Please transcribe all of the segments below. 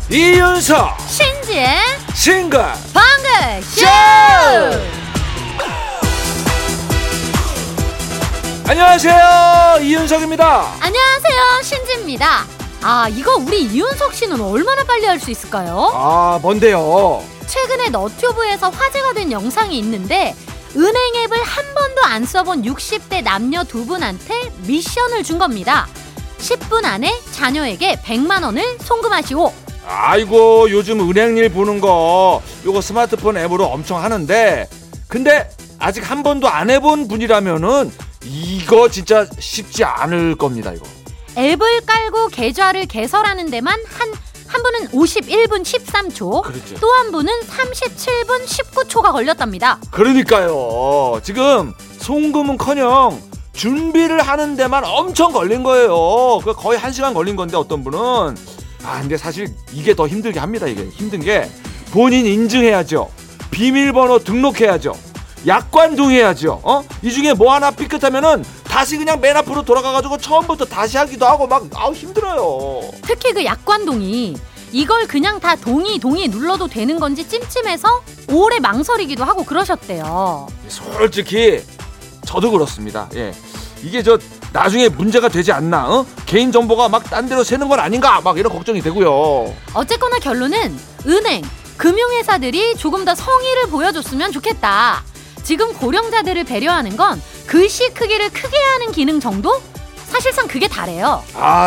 이윤석 신지의 싱글 방글쇼. 안녕하세요, 이윤석입니다. 안녕하세요, 신지입니다. 이거 우리 이윤석 씨는 얼마나 빨리 할 수 있을까요? 뭔데요? 최근에 너튜브에서 화제가 된 영상이 있는데 은행 앱을 한 번도 안 써본 60대 남녀 두 분한테 미션을 준 겁니다. 10분 안에 자녀에게 100만 원을 송금하시오. 아이고, 요즘 은행일 보는 거 요거 스마트폰 앱으로 엄청 하는데, 근데 아직 한 번도 안 해본 분이라면은 이거 진짜 쉽지 않을 겁니다. 이거 앱을 깔고 계좌를 개설하는 데만 한 분은 51분 13초, 그렇죠. 또 한 분은 37분 19초가 걸렸답니다. 그러니까요. 지금 송금은커녕 준비를 하는 데만 엄청 걸린 거예요. 거의 1시간 걸린 건데, 어떤 분은 근데 사실 이게 더 힘들게 합니다. 이게 힘든 게 본인 인증해야죠, 비밀번호 등록해야죠, 약관 동의해야죠. 이 중에 뭐 하나 삐끗하면은 다시 그냥 맨 앞으로 돌아가가지고 처음부터 다시 하기도 하고 막 힘들어요. 특히 그 약관 동의, 이걸 그냥 다 동의 눌러도 되는 건지 찜찜해서 오래 망설이기도 하고 그러셨대요. 솔직히 저도 그렇습니다. 예, 이게 나중에 문제가 되지 않나? 개인 정보가 막 딴 데로 새는 건 아닌가? 막 이런 걱정이 되고요. 어쨌거나 결론은 은행, 금융회사들이 조금 더 성의를 보여줬으면 좋겠다. 지금 고령자들을 배려하는 건 글씨 크기를 크게 하는 기능 정도? 사실상 그게 다래요.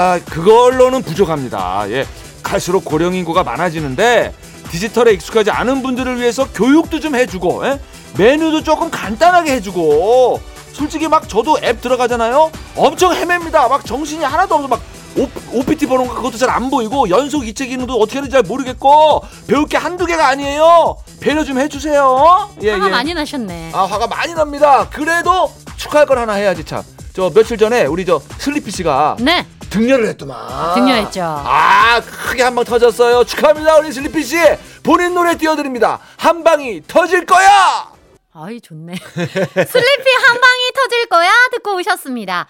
그걸로는 부족합니다. 예, 갈수록 고령 인구가 많아지는데 디지털에 익숙하지 않은 분들을 위해서 교육도 좀 해주고, 메뉴도 조금 간단하게 해주고. 솔직히 막 저도 앱 들어가잖아요. 엄청 헤맵니다. 막 정신이 하나도 없어. 막 OPT 번호 그것도 잘 안 보이고, 연속 이체 기능도 어떻게 하는지 잘 모르겠고, 배울 게 한두 개가 아니에요. 배려 좀 해주세요. 화가 많이 나셨네. 화가 많이 납니다. 그래도 축하할 건 하나 해야지. 참, 며칠 전에 우리 슬리피 씨가 네, 등려를 했더만. 등려했죠. 크게 한 방 터졌어요. 축하합니다, 우리 슬리피 씨. 본인 노래 띄워드립니다. 한 방이 터질 거야. 좋네. 슬리피 한 방이 터질 거야 듣고 오셨습니다.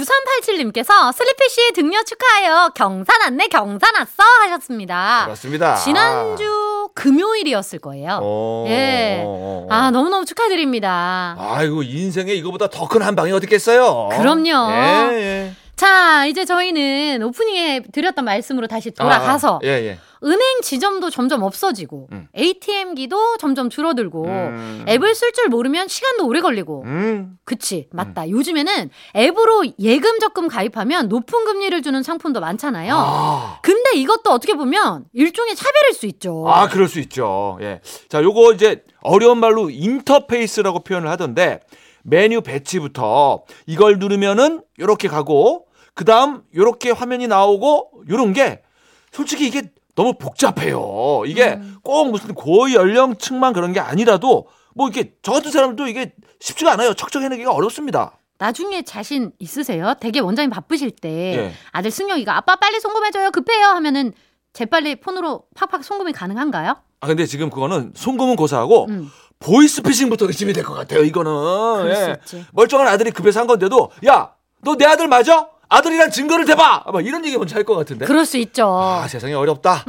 9387님께서 슬리피씨 등려 축하해요. 경사 났네, 경사 났어 하셨습니다. 그렇습니다. 지난주 금요일이었을 거예요. 예. 너무너무 축하드립니다. 아이고, 인생에 이거보다 더 큰 한 방이 어디 있겠어요. 그럼요. 예. 자, 이제 저희는 오프닝에 드렸던 말씀으로 다시 돌아가서 은행 지점도 점점 없어지고 ATM기도 점점 줄어들고 앱을 쓸 줄 모르면 시간도 오래 걸리고. 그치, 맞다. 요즘에는 앱으로 예금 적금 가입하면 높은 금리를 주는 상품도 많잖아요. 근데 이것도 어떻게 보면 일종의 차별일 수 있죠. 그럴 수 있죠. 예. 자, 요거 이제 어려운 말로 인터페이스라고 표현을 하던데, 메뉴 배치부터 이걸 누르면은 요렇게 가고, 그 다음 요렇게 화면이 나오고, 요런 게 솔직히 이게 너무 복잡해요. 이게 꼭 무슨 고연령층만 그런 게 아니라도 뭐 이렇게 저 같은 사람도 이게 쉽지가 않아요. 척척 해내기가 어렵습니다. 나중에 자신 있으세요? 되게 원장님 바쁘실 때 아들 승혁이가 아빠 빨리 송금해줘요, 급해요 하면은 재빨리 폰으로 팍팍 송금이 가능한가요? 근데 지금 그거는 송금은 고사하고 보이스피싱부터 의심이 될 것 같아요. 이거는. 그럴 수 있지. 멀쩡한 아들이 급해서 한 건데도, 야, 너 내 아들 맞아? 아들이랑 증거를 대봐! 막 이런 얘기 먼저 할 것 같은데. 그럴 수 있죠. 세상이 어렵다.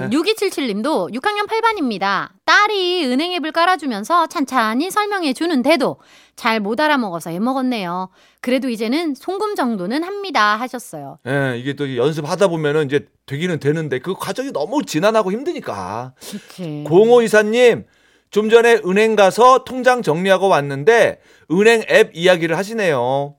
6277님도 6학년 8반입니다. 딸이 은행 앱을 깔아주면서 찬찬히 설명해 주는데도 잘 못 알아먹어서 애먹었네요. 그래도 이제는 송금 정도는 합니다 하셨어요. 이게 또 연습하다 보면은 이제 되기는 되는데 그 과정이 너무 지난하고 힘드니까. 그치. 0524님, 좀 전에 은행 가서 통장 정리하고 왔는데 은행 앱 이야기를 하시네요.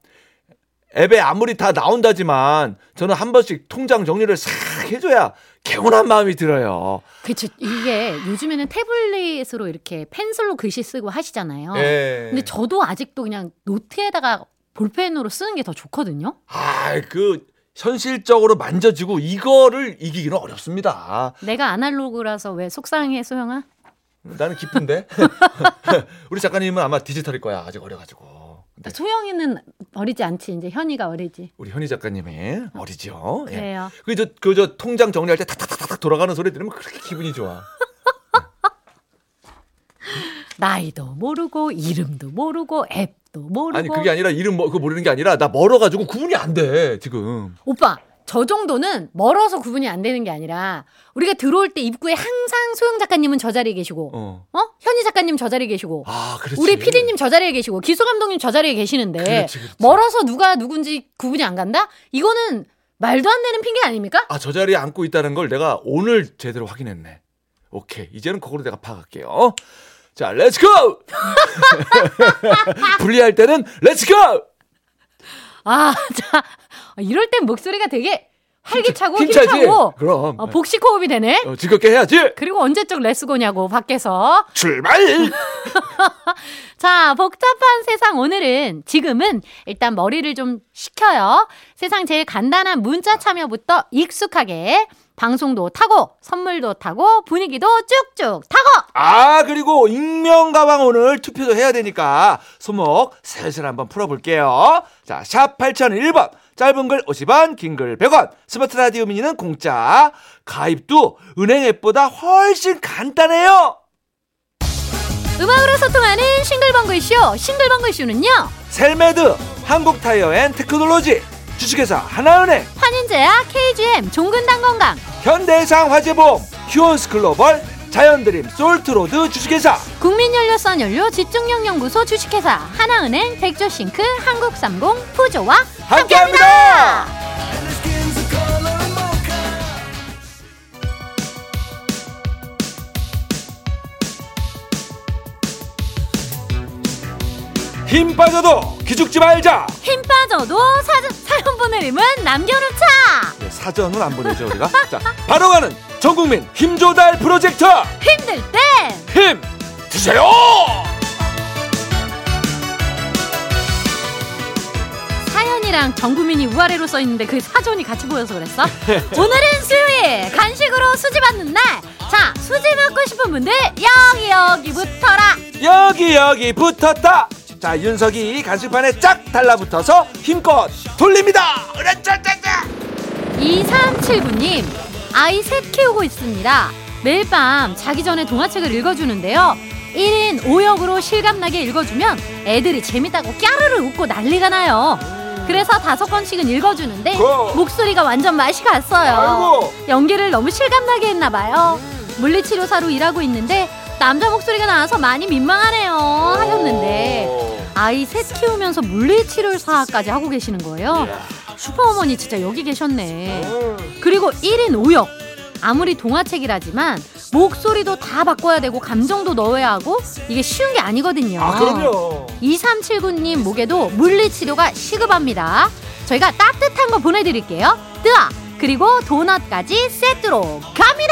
앱에 아무리 다 나온다지만 저는 한 번씩 통장 정리를 싹 해줘야 개운한 마음이 들어요. 그렇죠. 이게 요즘에는 태블릿으로 이렇게 펜슬로 글씨 쓰고 하시잖아요. 근데 저도 아직도 그냥 노트에다가 볼펜으로 쓰는 게 더 좋거든요. 현실적으로 만져지고 이거를 이기기는 어렵습니다. 내가 아날로그라서 왜 속상해, 소영아? 나는 기쁜데. 우리 작가님은 아마 디지털일 거야. 아직 어려가지고. 소영이는 어리지 않지. 이제 현이가 어리지. 우리 현이 작가님이 어리죠. 그래요. 저 통장 정리할 때 탁탁탁탁 돌아가는 소리 들으면 그렇게 기분이 좋아. 나이도 모르고 이름도 모르고 앱도 모르고. 아니 그게 아니라 이름 그거 모르는 게 아니라 나 멀어가지고 구분이 안 돼 지금. 오빠 저 정도는 멀어서 구분이 안 되는 게 아니라 우리가 들어올 때 입구에 항상 소영 작가님은 저 자리에 계시고 현희 작가님 저 자리에 계시고 우리 PD님 저 자리에 계시고 기수 감독님 저 자리에 계시는데 그렇지. 멀어서 누가 누군지 구분이 안 간다? 이거는 말도 안 되는 핑계 아닙니까? 저 자리에 앉고 있다는 걸 내가 오늘 제대로 확인했네. 오케이, 이제는 그거로 내가 파악할게요. 자, 렛츠고! 분리할 때는 렛츠고! 자, 이럴 땐 목소리가 되게 활기차고 힘차고 그럼 복식 호흡이 되네. 즐겁게 해야지. 그리고 언제적 레츠고냐고 밖에서 출발. 자, 복잡한 세상 오늘은 지금은 일단 머리를 좀 식혀요. 세상 제일 간단한 문자 참여부터 익숙하게 방송도 타고 선물도 타고 분위기도 쭉쭉 타고 그리고 익명 가방 오늘 투표도 해야 되니까 손목 슬슬 한번 풀어볼게요. 자, 샵 8001번 짧은 글 50원 긴 글 100원 스마트 라디오 미니는 공짜. 가입도 은행 앱보다 훨씬 간단해요. 음악으로 소통하는 싱글벙글 이슈. 싱글벙글 이슈는요 셀메드 한국타이어앤테크놀로지 주식회사 하나은행 환인제약 KGM 종근당건강 현대해상 화재보험 휴원스글로벌 자연드림 솔트로드 주식회사 국민연료선연료 집중력연구소 주식회사 하나은행 백조싱크 한국삼공 푸조와 함께합니다. 힘 빠져도 기죽지 말자. 힘 빠져도 사연 보내림은 남겨놓자. 네, 사전은 안 보내죠 우리가. 자, 바로 가는 전국민 힘조달 프로젝트. 힘들 땐 힘 드세요. 사연이랑 전국민이 우아래로 써있는데 그 사전이 같이 보여서 그랬어? 오늘은 수요일 간식으로 수지 받는 날. 자, 수지 받고 싶은 분들 여기 붙어라. 여기 붙었다. 자, 윤석이 간식판에 쫙 달라붙어서 힘껏 돌립니다. 2379님 아이 셋 키우고 있습니다. 매일 밤 자기 전에 동화책을 읽어주는데요 1인 5역으로 실감나게 읽어주면 애들이 재밌다고 까르르 웃고 난리가 나요. 그래서 5권씩은 읽어주는데 목소리가 완전 맛이 갔어요. 연기를 너무 실감나게 했나봐요. 물리치료사로 일하고 있는데 남자 목소리가 나와서 많이 민망하네요 하셨는데 아이 셋 키우면서 물리치료사까지 하고 계시는 거예요. 슈퍼어머니 진짜 여기 계셨네. 그리고 1인 5역 아무리 동화책이라지만 목소리도 다 바꿔야 되고 감정도 넣어야 하고 이게 쉬운 게 아니거든요. 그럼요. 2379님 목에도 물리치료가 시급합니다. 저희가 따뜻한 거 보내드릴게요. 뜨아 그리고 도넛까지 세트로 갑니다.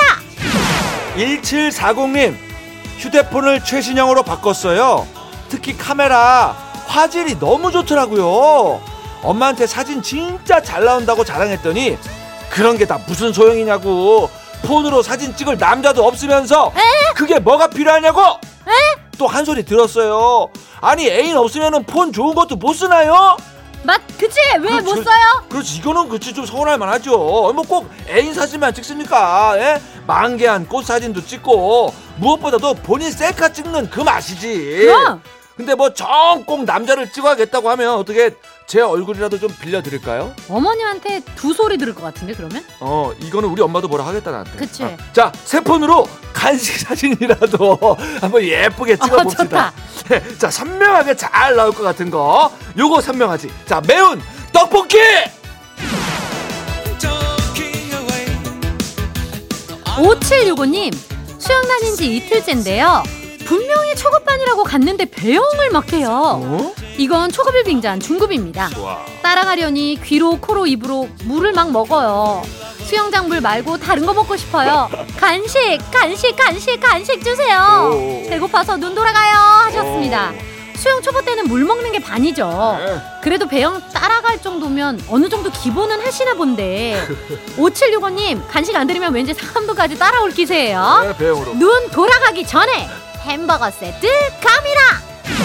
1740님 휴대폰을 최신형으로 바꿨어요. 특히 카메라 화질이 너무 좋더라고요. 엄마한테 사진 진짜 잘 나온다고 자랑했더니 그런 게 다 무슨 소용이냐고. 폰으로 사진 찍을 남자도 없으면서 그게 뭐가 필요하냐고 또 한 소리 들었어요. 아니 애인 없으면 폰 좋은 것도 못 쓰나요? 그치? 왜 못 써요? 그렇지, 이거는 그치 좀 서운할 만하죠. 뭐 꼭 애인 사진만 찍습니까? 만개한 꽃 사진도 찍고 무엇보다도 본인 셀카 찍는 그 맛이지. 근데 뭐 정 꼭 남자를 찍어야겠다고 하면 어떻게 제 얼굴이라도 좀 빌려드릴까요? 어머님한테 두 소리 들을 것 같은데 그러면? 이거는 우리 엄마도 뭐라 하겠다 나한테. 그치. 자, 새 폰으로 간식 사진이라도 한번 예쁘게 찍어봅시다. 자, 선명하게 잘 나올 것 같은 거 요거 선명하지. 자, 매운 떡볶이. 5765님 수영 다닌 지 이틀째인데요 분명히 초급반이라고 갔는데 배영을 막 해요. 이건 초급일 빙자한 중급입니다. 따라가려니 귀로 코로 입으로 물을 막 먹어요. 수영장 물 말고 다른 거 먹고 싶어요. 간식 주세요. 배고파서 눈 돌아가요 하셨습니다. 수영 초보 때는 물 먹는 게 반이죠. 그래도 배영 따라갈 정도면 어느 정도 기본은 하시나 본데 5765님 간식 안 드리면 왠지 상암도까지 따라올 기세예요. 배영으로. 눈 돌아가기 전에 햄버거 세트 갑니다.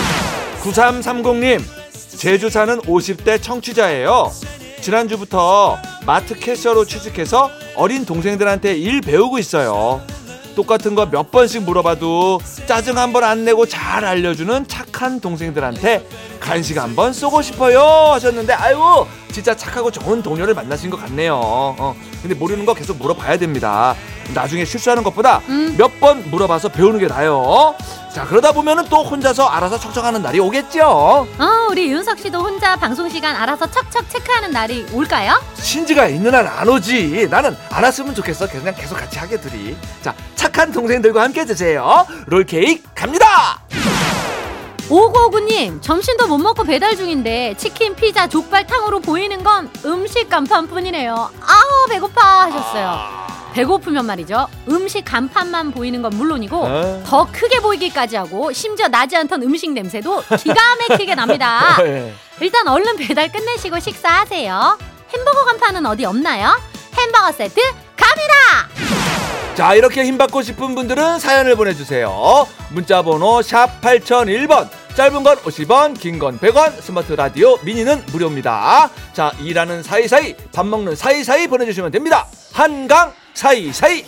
9330님 제주 사는 50대 청취자예요. 지난주부터 마트 캐셔로 취직해서 어린 동생들한테 일 배우고 있어요. 똑같은 거 몇 번씩 물어봐도 짜증 한 번 안 내고 잘 알려주는 착한 착한 동생들한테 간식 한번 쏘고 싶어요 하셨는데, 아유 진짜 착하고 좋은 동료를 만나신 것 같네요. 근데 모르는 거 계속 물어봐야 됩니다. 나중에 실수하는 것보다 몇 번 물어봐서 배우는 게 나아요. 자, 그러다 보면은 또 혼자서 알아서 척척하는 날이 오겠죠. 우리 윤석 씨도 혼자 방송 시간 알아서 척척 체크하는 날이 올까요? 신지가 있는 한 안 오지. 나는 안 왔으면 좋겠어. 그냥 계속 같이 하게 둘이. 자, 착한 동생들과 함께 드세요. 롤케이크 갑니다. 5959님, 점심도 못 먹고 배달 중인데 치킨, 피자, 족발, 탕으로 보이는 건 음식 간판뿐이네요. 아우 배고파 하셨어요. 배고프면 말이죠, 음식 간판만 보이는 건 물론이고 더 크게 보이기까지 하고 심지어 나지 않던 음식 냄새도 기가 막히게 납니다. 일단 얼른 배달 끝내시고 식사하세요. 햄버거 간판은 어디 없나요? 햄버거 세트 갑니다. 자, 이렇게 힘받고 싶은 분들은 사연을 보내주세요. 문자번호 샵 8001번, 짧은 건 50원, 긴 건 100원, 스마트 라디오 미니는 무료입니다. 자, 일하는 사이사이, 밥 먹는 사이사이 보내주시면 됩니다. 한강 사이사이.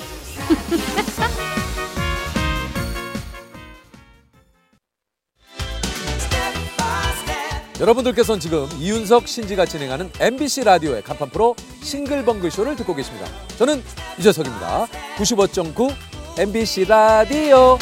여러분들께서는 지금 이윤석, 신지가 진행하는 MBC 라디오의 간판 프로 싱글벙글쇼를 듣고 계십니다. 저는 유재석입니다. 95.9 MBC 라디오.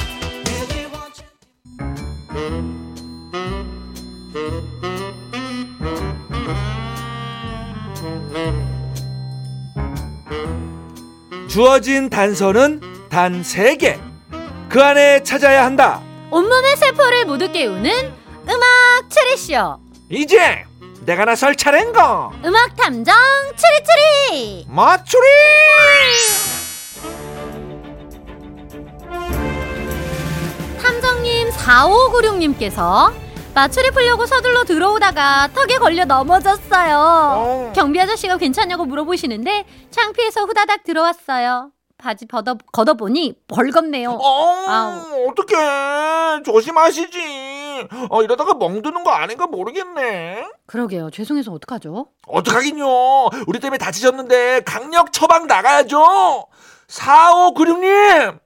주어진 단서는 단 3개. 그 안에 찾아야 한다. 온몸의 세포를 모두 깨우는 음악 추리쇼. 이제 내가 나설 차례인가. 음악 탐정 추리추리. 맞추리. 탐정님 4596님께서 맞추리 풀려고 서둘러 들어오다가 턱에 걸려 넘어졌어요. 경비 아저씨가 괜찮냐고 물어보시는데 창피해서 후다닥 들어왔어요. 바지 걷어보니 벌겁네요. 어떡해. 조심하시지. 이러다가 멍드는 거 아닌가 모르겠네. 그러게요. 죄송해서 어떡하죠? 어떡하긴요. 우리 때문에 다치셨는데 강력 처방 나가야죠. 4596님.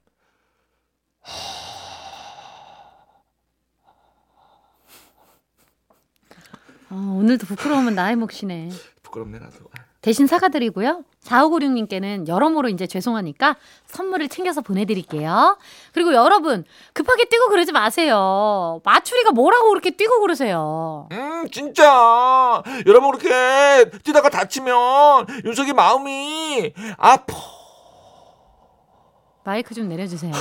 오늘도 부끄러우면 나의 몫이네. 부끄럽네 나도. 대신 사과드리고요. 4596님께는 여러모로 이제 죄송하니까 선물을 챙겨서 보내드릴게요. 그리고 여러분 급하게 뛰고 그러지 마세요. 맞추리가 뭐라고 그렇게 뛰고 그러세요. 진짜 여러분 그렇게 뛰다가 다치면 윤석이 마음이 아파. 마이크 좀 내려주세요.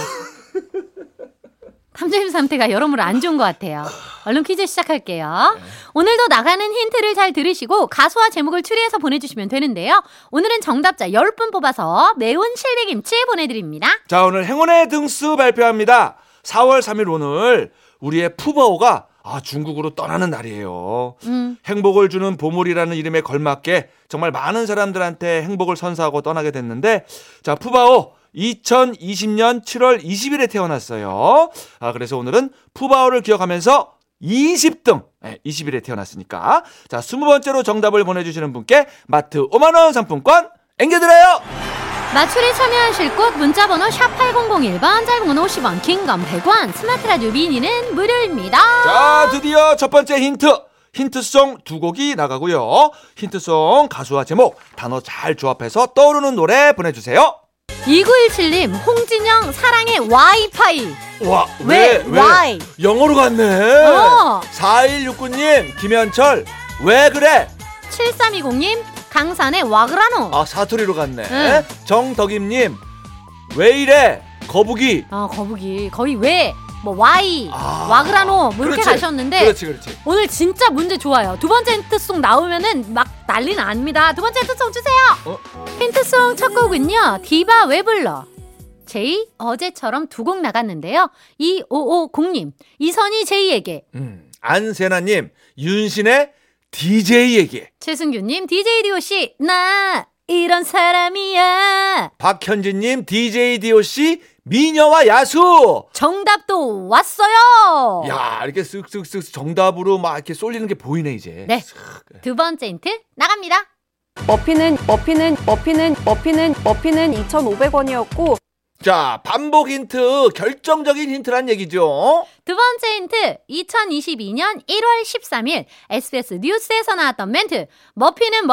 탐정님 상태가 여러모로 안 좋은 것 같아요. 얼른 퀴즈 시작할게요. 오늘도 나가는 힌트를 잘 들으시고 가수와 제목을 추리해서 보내주시면 되는데요. 오늘은 정답자 10분 뽑아서 매운 실비김치 보내드립니다. 자, 오늘 행운의 등수 발표합니다. 4월 3일 오늘 우리의 푸바오가 중국으로 떠나는 날이에요. 행복을 주는 보물이라는 이름에 걸맞게 정말 많은 사람들한테 행복을 선사하고 떠나게 됐는데, 자, 푸바오 2020년 7월 20일에 태어났어요. 그래서 오늘은 푸바오를 기억하면서 20등, 20일에 태어났으니까. 자, 20번째로 정답을 보내주시는 분께 마트 5만원 상품권 앵겨드려요. 맞추리 참여하실 곳 문자번호 샵 8001번, 짧은 건 50원, 긴 건 100원, 스마트 라디오 미니는 무료입니다. 자, 드디어 첫 번째 힌트송 2곡이 나가고요. 힌트송 가수와 제목, 단어 잘 조합해서 떠오르는 노래 보내주세요. 2917님, 홍진영 사랑의 와이파이. 와, 왜? 와이? 영어로 갔네. 4169님, 김현철 왜 그래? 7320님, 강산의 와그라노. 사투리로 갔네. 정덕임님, 왜 이래? 거북이. 거북이. 거의 왜? 와이, 와그라노 뭐 이렇게 가셨는데, 그렇지. 오늘 진짜 문제 좋아요. 두 번째 힌트송 나오면은 막 난리 납니다. 두 번째 힌트송 주세요. 힌트송 첫 곡은요, 디바 왜 불러. 제이 어제처럼 2곡 나갔는데요. 2550님, 이선희 제이에게. 안세나님, 윤신의 DJ에게. 최승규님, DJ DOC 나 이런 사람이야. 박현진님, DJ DOC 미녀와 야수. 정답도 왔어요. 야, 이렇게 쓱쓱쓱 정답으로 막 이렇게 쏠리는 게 보이네 이제. 네. 두 번째 힌트 나갑니다. 머피는 2,500원이었고 자, 반복 힌트, 결정적인 힌트란 얘기죠. 두 번째 힌트, 2022년 1월 13일 SBS 뉴스에서 나왔던 멘트. 머피는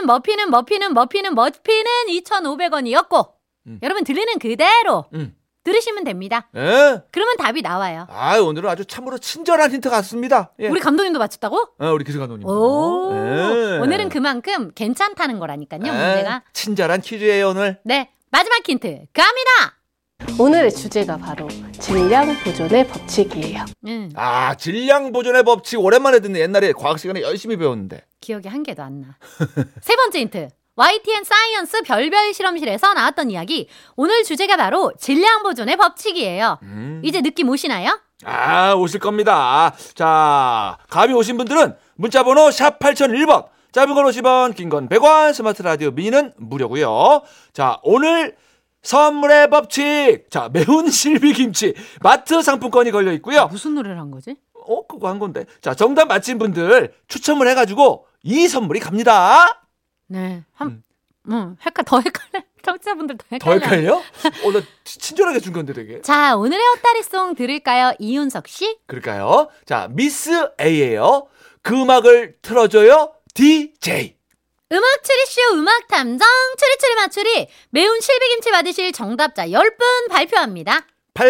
2,500원이었고 여러분 들리는 그대로 들으시면 됩니다. 예? 그러면 답이 나와요. 아, 오늘은 아주 참으로 친절한 힌트 같습니다. 예. 우리 감독님도 맞췄다고? 우리 기술 감독님. 오, 오늘은 그만큼 괜찮다는 거라니까요, 문제가. 친절한 퀴즈예요, 오늘. 네, 마지막 힌트 갑니다. 오늘의 주제가 바로 질량 보존의 법칙이에요. 아, 질량 보존의 법칙 오랜만에 듣는. 옛날에 과학 시간에 열심히 배웠는데. 기억이 한 개도 안 나. 세 번째 힌트. YTN 사이언스 별별 실험실에서 나왔던 이야기. 오늘 주제가 바로 질량 보존의 법칙이에요. 이제 느낌 오시나요? 아, 오실 겁니다. 자, 감이 오신 분들은 문자번호 샵 8001번, 짧은 건 50원, 긴 건 100원, 스마트 라디오 미니는 무료고요. 자, 오늘 선물의 법칙. 자, 매운 실비김치 마트 상품권이 걸려 있고요. 무슨 노래를 한 거지? 그거 한 건데. 자, 정답 맞힌 분들 추첨을 해가지고 이 선물이 갑니다. 네. 더 헷갈려. 청취자분들 더 헷갈려. 더 헷갈려? 나 친절하게 준 건데 되게. 자, 오늘의 헛다리송 들을까요? 이윤석 씨? 그럴까요? 자, 미스 A예요. 그 음악을 틀어줘요. DJ. 음악 추리쇼 음악 탐정 추리추리 맞추리. 매운 실비김치 받으실 정답자 10분 발표합니다.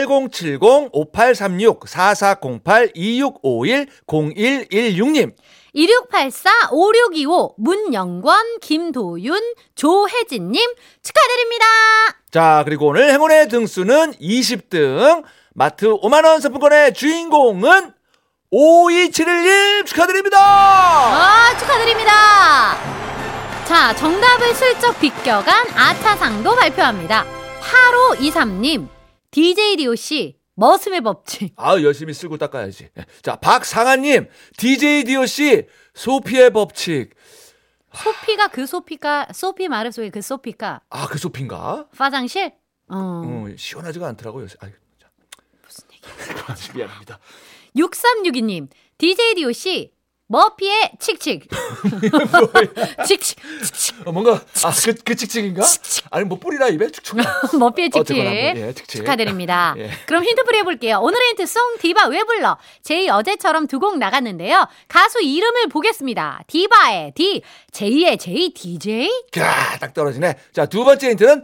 8070-5836-4408-2651-0116님 2684-5625 문영권 김도윤 조혜진님 축하드립니다. 자, 그리고 오늘 행운의 등수는 20등. 마트 5만원 상품권의 주인공은 5271님 축하드립니다. 축하드립니다. 자, 정답을 슬쩍 비껴간 아차상도 발표합니다. 8523님 DJ DOC 머슴의 법칙. 열심히 쓸고 닦아야지. 자, 박상아님 DJ DOC 소피의 법칙. 소피가 그 소피가 소피 마르소의 그 소피가. 그 소피인가? 화장실? 시원하지가 않더라고요. 무슨 얘기? 미안합니다. 6362님 DJ DOC 머피의 칙칙. 칙칙. 뭔가 그 칙칙인가? 아니 뭐 뿌리나 입에 축축. 머피의 칙칙. 칙칙. 축하드립니다. 예. 그럼 힌트풀이 해볼게요. 오늘의 힌트 송 디바 왜 불러? 제이 어제처럼 두 곡 나갔는데요. 가수 이름을 보겠습니다. 디바의 D, 제이의 제이 DJ. 딱 떨어지네. 자, 두 번째 힌트는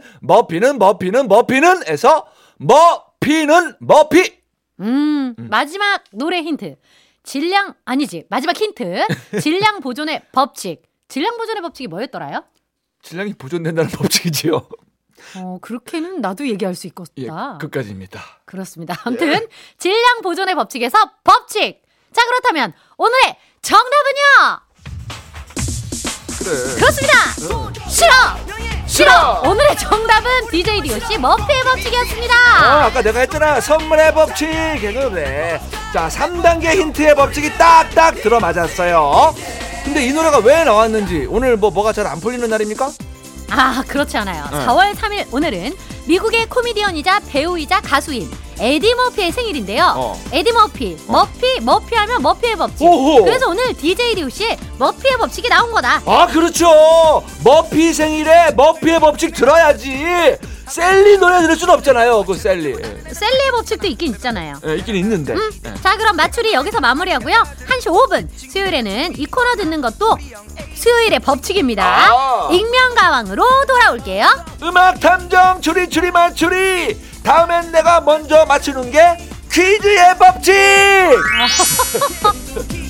머피는에서 머피는 머피. 마지막 노래 힌트. 마지막 힌트. 질량 보존의 법칙. 질량 보존의 법칙이 뭐였더라요? 질량이 보존된다는 법칙이지요. 그렇게는 나도 얘기할 수 있겠다. 예, 끝까지입니다. 그렇습니다. 아무튼 질량 보존의 법칙에서 법칙. 자, 그렇다면 오늘의 정답은요? 그래. 그렇습니다. 싫어. 오늘의 정답은 DJ DOC 머피의 법칙이었습니다. 아까 내가 했잖아. 선물의 법칙. 그래. 자, 3단계 힌트의 법칙이 딱딱 들어맞았어요. 근데 이 노래가 왜 나왔는지 오늘 뭐가 잘 안 풀리는 날입니까? 그렇지 않아요. 4월 3일 오늘은 미국의 코미디언이자 배우이자 가수인 에디 머피의 생일인데요. 에디 머피, 머피 하면 머피의 법칙. 오호. 그래서 오늘 DJ DOC의 머피의 법칙이 나온 거다. 그렇죠. 머피 생일에 머피의 법칙 들어야지. 셀리 노래 들을 수는 없잖아요. 그 셀리의 법칙도 있긴 있잖아요. 있긴 있는데. 자, 그럼 맞추리 여기서 마무리하고요. 1시 5분 수요일에는 이 코너 듣는 것도 수요일의 법칙입니다. 익명가왕으로 돌아올게요. 음악 탐정 추리추리 맞추리. 다음엔 내가 먼저 맞추는 게 퀴즈의 법칙.